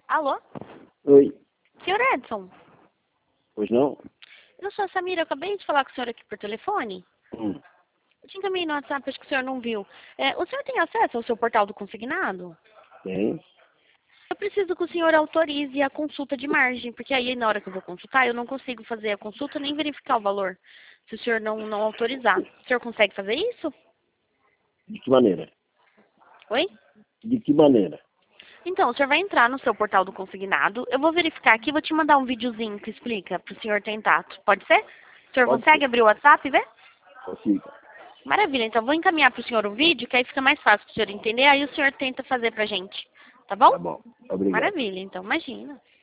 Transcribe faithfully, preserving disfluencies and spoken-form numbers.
Alô? Oi. Senhor Edson? Pois não? Eu sou a Samira, eu acabei de falar com o senhor aqui por telefone. Hum. Eu te encaminhei no WhatsApp, acho que o senhor não viu. É, o senhor tem acesso ao seu portal do consignado? Tem? Eu preciso que o senhor autorize a consulta de margem, porque aí na hora que eu vou consultar, eu não consigo fazer a consulta nem verificar o valor, se o senhor não, não autorizar. O senhor consegue fazer isso? De que maneira? Oi? De que maneira? Então, o senhor vai entrar no seu portal do consignado. Eu vou verificar aqui, vou te mandar um videozinho que explica para o senhor tentar. Pode ser? O senhor Pode consegue ser. abrir o WhatsApp e ver? Consigo. Maravilha, então vou encaminhar para o senhor um vídeo, que aí fica mais fácil para o senhor entender, aí o senhor tenta fazer pra gente. Tá bom? Tá bom. Obrigado. Maravilha, então, imagina.